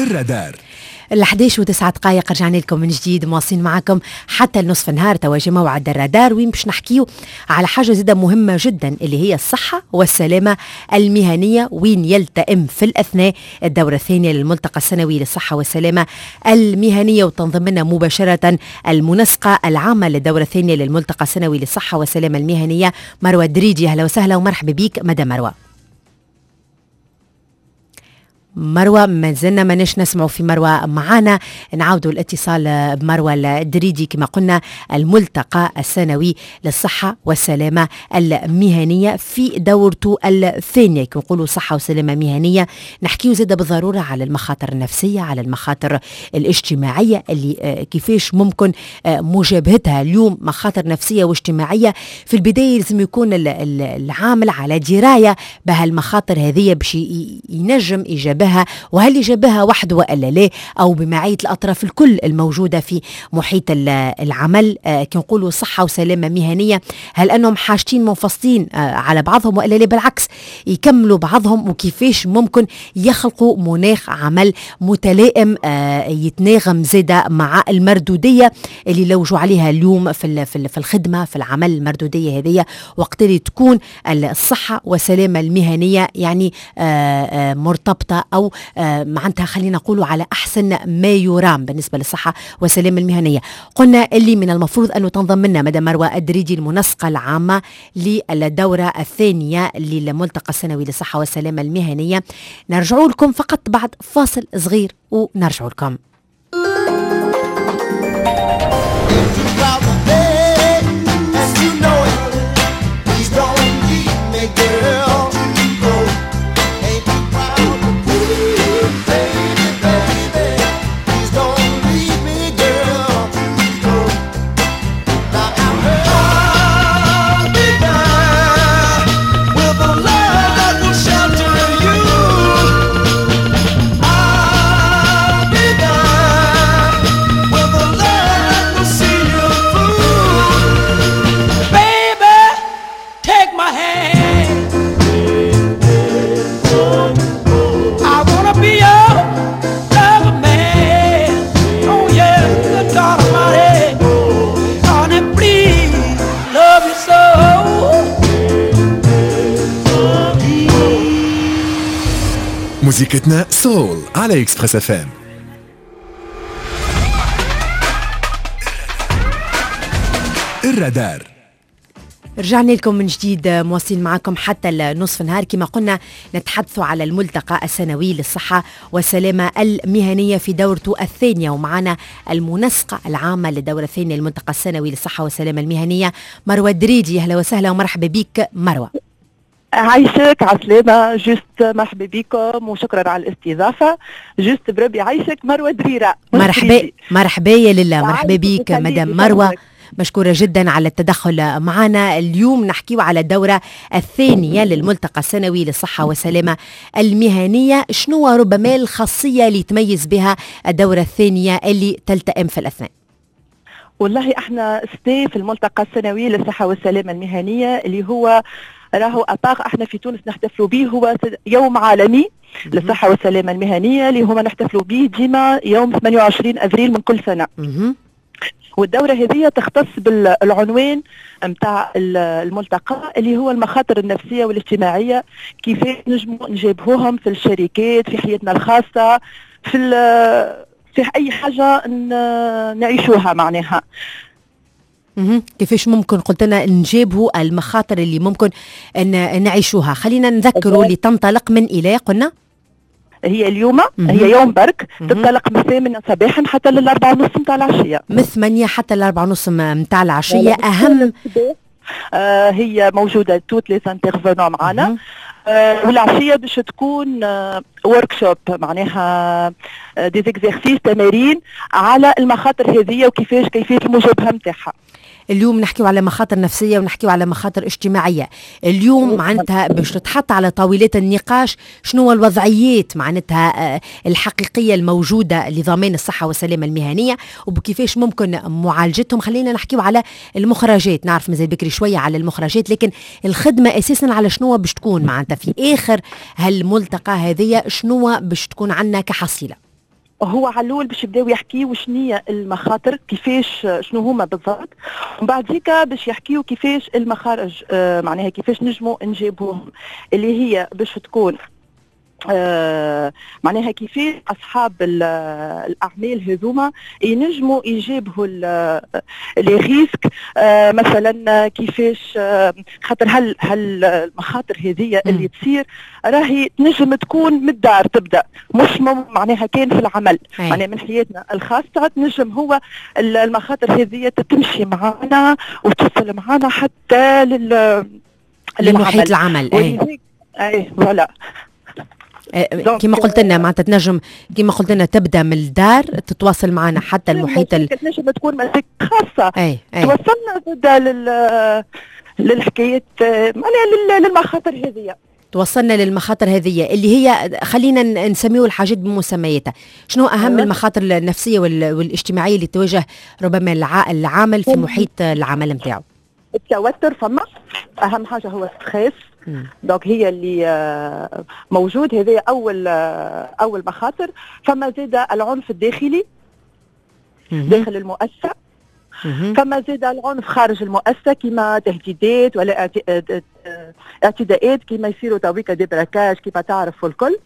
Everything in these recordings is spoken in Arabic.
الرادار 11:09 رجعنا لكم من جديد، مواصلين معكم حتى النصف النهار. تواجه موعد الرادار وين باش نحكيو على حاجة زيادة مهمة جدا اللي هي الصحة والسلامة المهنية، وين يلتئم في الأثناء الدورة الثانية للملتقى السنوي للصحة والسلامة المهنية، وتنضم لنا مباشرة المنسقة العامة للدورة الثانية للملتقى السنوي للصحة والسلامة المهنية مروة الدريجي. أهلا وسهلا ومرحبا بك مدام مروة. مروة ما زلنا ما نسمعوا في مروة معانا، نعاودوا الاتصال بمروة الدريدي. كما قلنا الملتقى السنوي للصحة والسلامة المهنية في دورته الثانية، كي نقولوا صحة وسلامة مهنية نحكيو زادة بالضرورة على المخاطر النفسية، على المخاطر الاجتماعية اللي كيفاش ممكن مجابهتها. اليوم مخاطر نفسية واجتماعية، في البداية لازم يكون العامل على دراية بهالمخاطر هذه باش ينجم إجابة، وهل يجابها وحده وإلا لا، أو بمعية الأطراف الكل الموجودة في محيط العمل. كي نقولوا صحة وسلامة مهنية، هل أنهم حاجتين منفصلين على بعضهم وإلا لا، بالعكس يكملوا بعضهم، وكيفاش ممكن يخلقوا مناخ عمل متلائم يتناغم زادة مع المردودية اللي لوجوا عليها اليوم في الخدمة في العمل. المردودية هذه وقت اللي تكون الصحة والسلامة المهنية يعني مرتبطة أو معناتها خلينا نقولوا على أحسن ما يرام بالنسبة للصحة والسلامة المهنية. قلنا اللي من المفروض أنه تنضم لنا مدام مروة الدريجي المنسقة العامة للدورة الثانية للملتقى السنوي للصحة والسلامة المهنية. نرجعوا لكم فقط بعد فاصل صغير ونرجعوا لكم. موسيقتنا سول على إكسبريس اف ام. الرادار رجعنا لكم من جديد، مواصلين معكم حتى النصف النهار. كما قلنا نتحدثوا على الملتقى السنوي للصحة والسلامة المهنية في دورته الثانية، ومعنا المنسقة العامة للدورة الثانية للملتقى السنوي للصحة والسلامة المهنية مروة الدريجي. أهلا وسهلا ومرحبا بك مروة. عايشك عسلامة، جست مرحبا بكم وشكرا على الاستضافة. جست بربي عايشك مروة دريرة. مرحبا يا لله، مرحبا بك مدام مروة، مشكورة جدا على التدخل معنا. اليوم نحكيو على الدورة الثانية للملتقى السنوي للصحة والسلامة المهنية. شنو ربما الخاصية اللي تميز بها الدورة الثانية اللي تلتئم في الأثناء؟ والله احنا في الملتقى السنوي للصحة والسلامة المهنية اللي هو راهو أباغ احنا في تونس نحتفلوا به، هو يوم عالمي للصحة والسلامة المهنية اللي هما نحتفلوا به ديما يوم 28 أبريل من كل سنة. والدورة هذه تختص بالعنوان متاع الملتقى اللي هو المخاطر النفسية والاجتماعية، كيف نجموا نجابهوهم في الشركات، في حياتنا الخاصة، في أي حاجة نعيشوها معناها. كيفاش ممكن قلت لنا نجابهوا المخاطر اللي ممكن نعيشوها؟ خلينا نذكروا اللي تنطلق من إلى قلنا هي اليوم هي يوم برك تنطلق من 8 صباحا حتى ل4:30 متاع العشية، من 8 حتى ل4:30 متاع العشية. أهم هي موجودة توت لي انترفونون معنا. والعشية باش تكون وركشوب معناها دي زيكزيرسيس تمارين على المخاطر هذه وكيفاش كيفية المجابهة متاعها. اليوم نحكيو على مخاطر نفسية ونحكيو على مخاطر اجتماعية. اليوم معناتها باش تتحط على طاولات النقاش شنو الوضعيات معناتها الحقيقية الموجودة لضمان الصحة والسلامة المهنية وبكيفاش ممكن معالجتهم. خلينا نحكيو على المخرجات، نعرف مازال بكري شوية على المخرجات، لكن الخدمة أساسا على شنو باش تكون معناتها في آخر هالملتقى هذه، شنو باش تكون عنا كحصيلة؟ هو علول باش يبداو يحكيو شنية المخاطر، كيفاش شنو هما بالضبط، ومن بعد هيك باش يحكيو كيفاش المخارج معناها كيفاش نجموا نجيبهم، اللي هي باش تكون معناها كيفاش اصحاب الاعمال هذوما ينجموا يجيبوا لي ريسك، مثلا كيفاش خاطر هل المخاطر هذه اللي تصير راهي تنجم تكون من الدار تبدا، مش معناها كان في العمل، معناها من حياتنا الخاصه تنجم هو المخاطر هذه تمشي معنا وتصل معنا حتى لمحيط العمل. اي فوالا. كما قلت لنا معناتها تنجم كما قلت لنا تبدا من الدار تتواصل معنا حتى المحيط تنجم تكون مشاكل خاصه توصلنا للحكايات معناها للمخاطر هذه. توصلنا للمخاطر هذه اللي هي خلينا نسميه الحاجات بمسمياتها. شنو اهم المخاطر النفسيه والاجتماعيه اللي تواجه ربما العامل في محيط العمل نتاعو؟ التوتر، فما اهم حاجه هو ستريس، دونك هي اللي موجود، هذا اول مخاطر. فما زاد العنف الداخلي داخل المؤسسه، فما زاد العنف خارج المؤسسه كما تهديدات ولا اعتداءات كما يصيروا تويكا ديبراكاج كما تعرفوا الكل.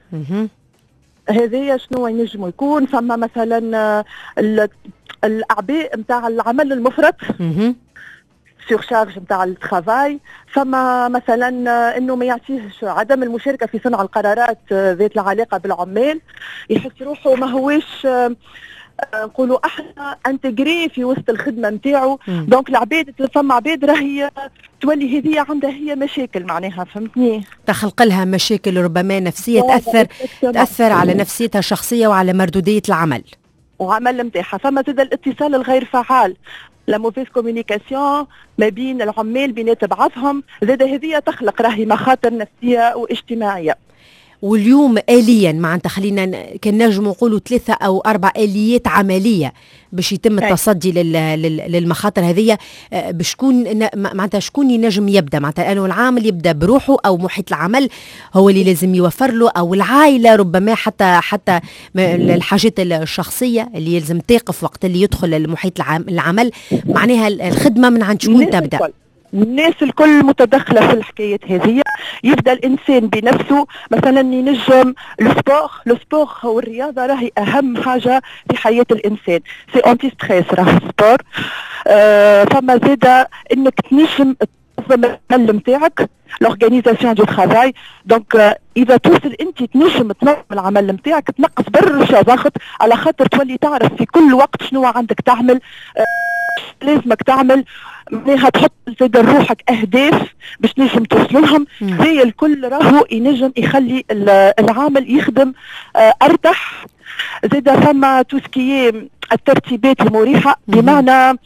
هذايا شنو ينجم يكون؟ فما مثلا الاعباء نتاع العمل المفرط، سيرشارج نتاع الترافاي، فما مثلا انه ما يعطيهش عدم المشاركه في صنع القرارات ذات العلاقه بالعمال، يحس روحه ما هوش نقولوا احنا انتجري في وسط الخدمه نتاعو. دونك العباد فما عباد راهي تولي هذه عندها هي مشاكل معناها، فهمتني؟ تخلق لها مشاكل ربما نفسيه تاثر على نفسيتها الشخصيه وعلى مردوديه العمل وعمل نتاعها. فما زاد الاتصال الغير فعال، لا موفيز كوميونيكاسيون ما بين العمال بينات بعضهم، زاد هذه تخلق راهي مخاطر نفسيه واجتماعيه. واليوم آليا معناتها خلينا كان نجم نقولوا 3 أو 4 آليات عملية باش يتم التصدي للمخاطر هذه. بشكون معناتها شكون ينجم يبدا؟ معناتها انه العامل يبدا بروحه او محيط العمل هو اللي لازم يوفر له، او العائله ربما حتى الحاجات الشخصيه اللي يلزم تقف وقت اللي يدخل المحيط العمل. معناها الخدمه من عند شكون تبدا؟ الناس الكل متدخله في الحكايات هذه. يبدا الانسان بنفسه، مثلا ينجم السبور والرياضه راهي اهم حاجه في حياه الانسان، سي انتي ستريس راه السبور. فما زاده انك تنجم تنظم العمل نتاعك، لورغانيزاسيون دو ترافاي. دونك اذا توصل انت تنجم تنظم العمل نتاعك تنقص برشا ضغط، على خاطر تولي تعرف في كل وقت شنو عندك تعمل، لازمك تعمل، معناها تحط زاد روحك اهداف باش تنجم توصلهم. زي الكل راهو ينجم يخلي العامل يخدم ارتاح. زاد فما توسكي الترتيبات المريحه، بمعنى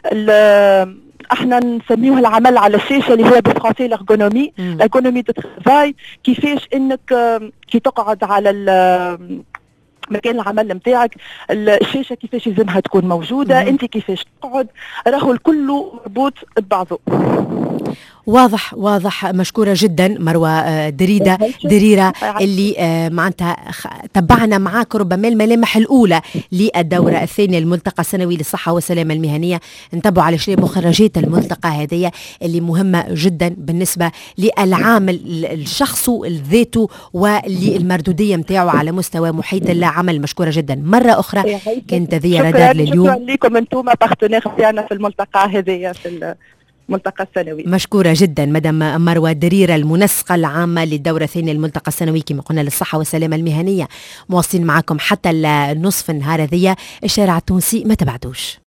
احنا نسميوه العمل على الشاشه اللي هو بالفرنسي لارغونومي دو ترافاي. كيفاش انك كي تقعد على مكان العمل نتاعك الشاشه كيفاش يلزمها تكون موجوده، انت كيفاش تقعد، راهو الكل مربوط ببعضه. واضح. مشكورة جدا مروة دريرة اللي معناتها تبعنا معاك ربما الملامح الأولى للدورة الثانية الملتقى السنوي للصحة والسلامة المهنية. نتبعوا على شيء مخرجات الملتقى هذه اللي مهمة جدا بالنسبة للعامل الشخص ذاته وللمردودية متاعه على مستوى محيط العمل. مشكورة جدا مرة أخرى. كانت هذه رادار لليوم. شكرا لكم انتم بارتنير تاعنا في الملتقى هذه في الملتقى السنوي. مشكورة جدا مدام مروة دريرة المنسقة العامة للدورة الثانية الملتقى السنوي كما قلنا للصحة والسلامة المهنية. مواصلين معكم حتى النصف النهار هذية. الشارع التونسي ما تبعدوش.